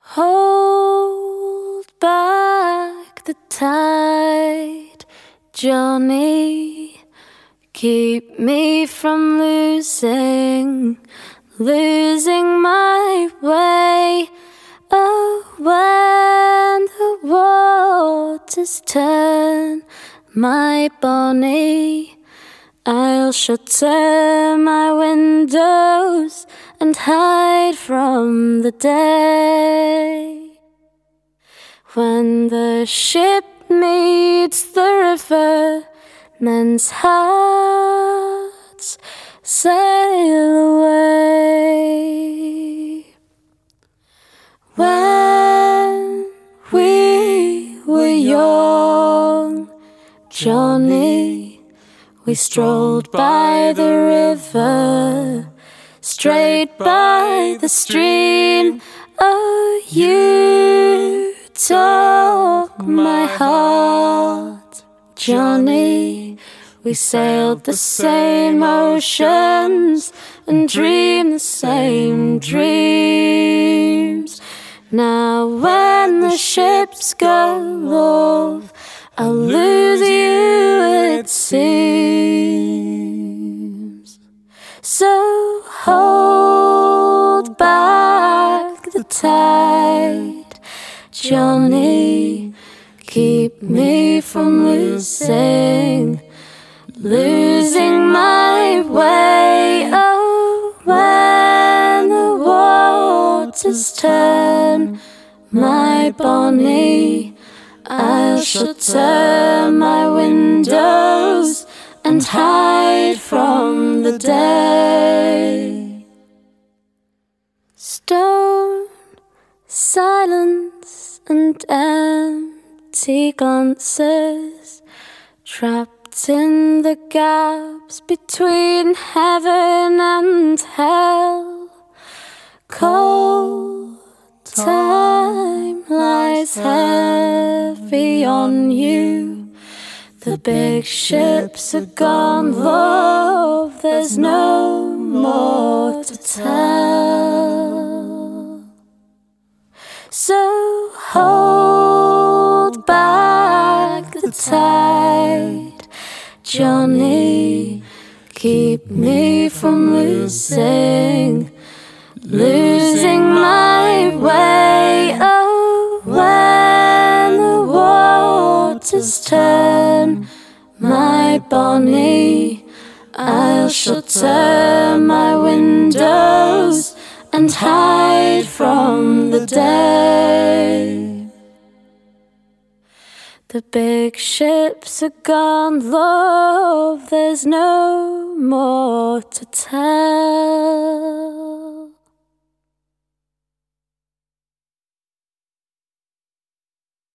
Hold back the tide, Johnny. Keep me from losing my way. Oh, when the waters turn, my Bonnie, I'll shutter my windows and hide from the day. When the ship meets the river, men's hearts sail away. When we were young, Johnny, we strolled by the river, straight by the stream. Oh, you took my heart, Johnny. We sailed the same oceans and dreamed the same dreams. Now when the ships go, love, I'll lose you, it seems. So hold back the tide, Johnny. Keep me from losing my way. Oh, when the waters turn, my Bonnie, I'll shutter my windows and hide from the day. Stone silence and empty glances, trapped in the gaps between heaven and hell. Cold time lies heavy on you. The big ships are gone, love, there's no more to tell. So hold back the tide, Johnny. Keep me from losing my way. Oh, when the waters turn, my Bonnie, I'll shutter my windows and hide from the day. The big ships are gone, love, there's no more to tell.